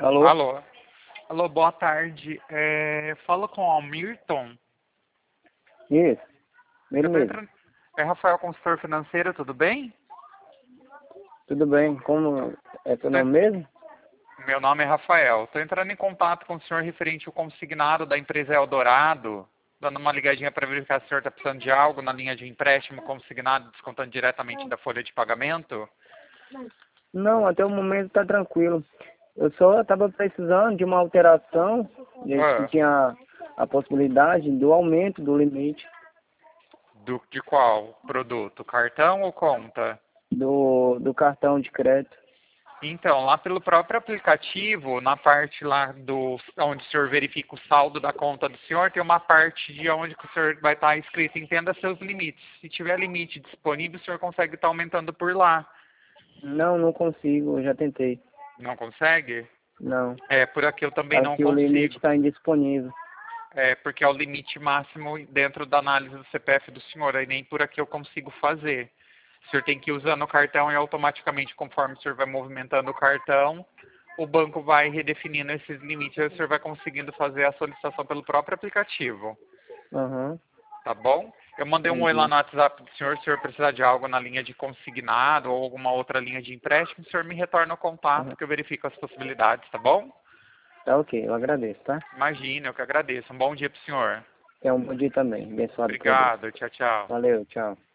Alô? Alô? Alô, boa tarde. Falo com o Almirton. Isso, Eu ele tô mesmo. entrando... É Rafael, consultor financeiro, tudo bem? Tudo bem? Como é teu Tô en- nome mesmo? Meu nome é Rafael. Estou entrando em contato com o senhor referente ao consignado da empresa Eldorado, dando uma ligadinha para verificar se o senhor está precisando de algo na linha de empréstimo consignado, descontando diretamente da folha de pagamento. Não, até o momento tá tranquilo. Eu só estava precisando de uma alteração, que Ah, tinha a possibilidade do aumento do limite de qual produto? Cartão ou conta? do cartão de crédito. Então, lá pelo próprio aplicativo, na parte lá onde o senhor verifica o saldo da conta do senhor, tem uma parte de onde que o senhor vai estar escrito, entenda seus limites. Se tiver limite disponível, o senhor consegue estar aumentando por lá. Não, não consigo, eu já tentei. Não consegue? Não. Por aqui eu também não Aqui o limite consigo. está indisponível. Porque é o limite máximo dentro da análise do CPF do senhor, aí nem por aqui eu consigo fazer. O senhor tem que ir usando o cartão e automaticamente, conforme o senhor vai movimentando o cartão, o banco vai redefinindo esses limites e o senhor vai conseguindo fazer a solicitação pelo próprio aplicativo. Aham, Tá bom? Eu mandei um oi lá entendi. no WhatsApp do senhor, se o senhor precisar de algo na linha de consignado ou alguma outra linha de empréstimo, o senhor me retorna o contato Aham. que eu verifico as possibilidades, tá bom? Tá ok, eu agradeço, tá? Imagina, eu que agradeço. Um bom dia pro senhor. Tenha um bom dia também, abençoado por Deus. Obrigado, tchau, tchau. Valeu, tchau.